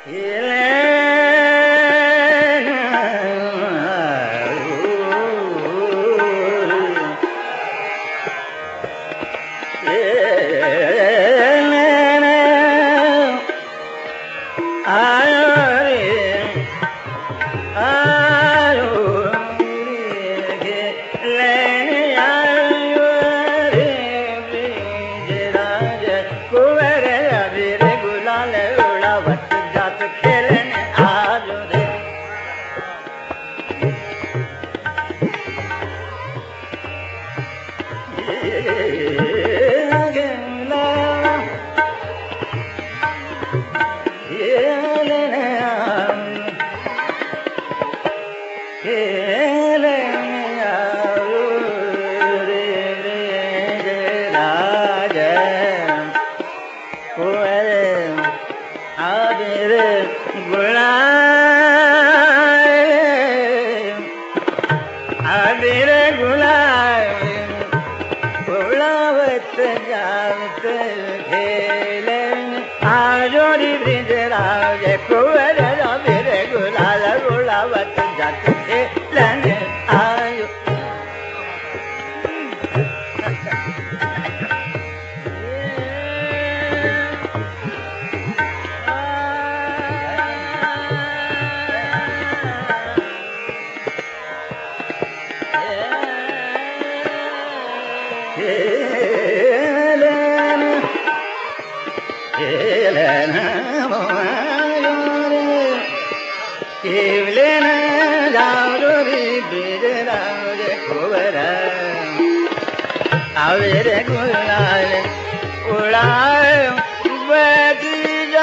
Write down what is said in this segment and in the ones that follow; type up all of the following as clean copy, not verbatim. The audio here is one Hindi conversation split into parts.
आवेरे गुलाल उड़ाए बगी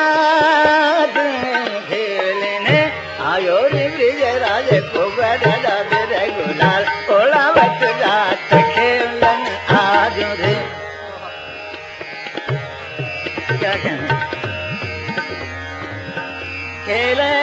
जात खेलने आयो रे ब्रिज राज को बड़ा बेरे गुलाल उड़ावत जात खेलन आज रे क्या कहना खेलन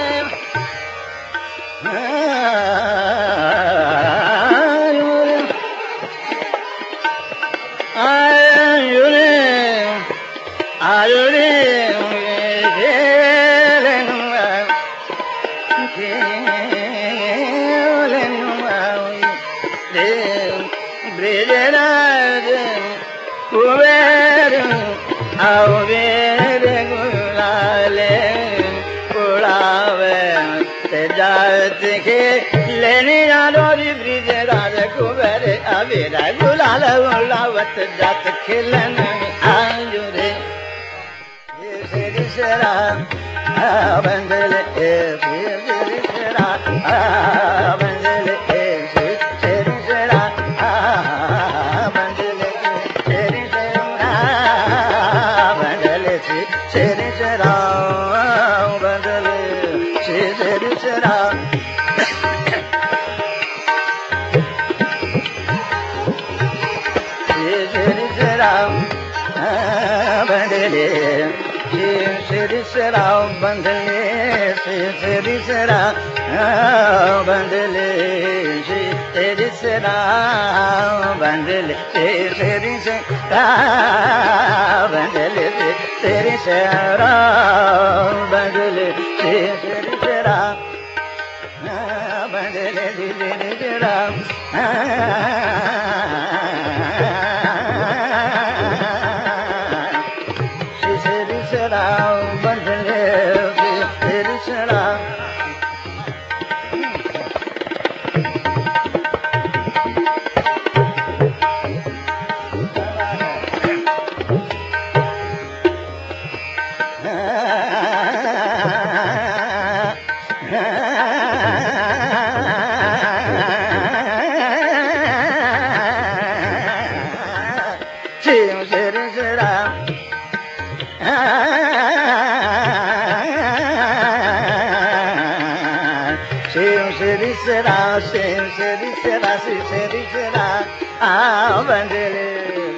अबेरा गुलाल उड़ावत जात खेलन आयो रे सेरा बंदल सेरा बंदल सेरा बंदल बंदल सेरा बंदल सेरा बंदले श्री सराव बंदले श्री सराव बंदले श्री सराव बंदले श्री सराव बंदले श्री सराव बंदले श्री सराव बंदले श्री सराव बंदले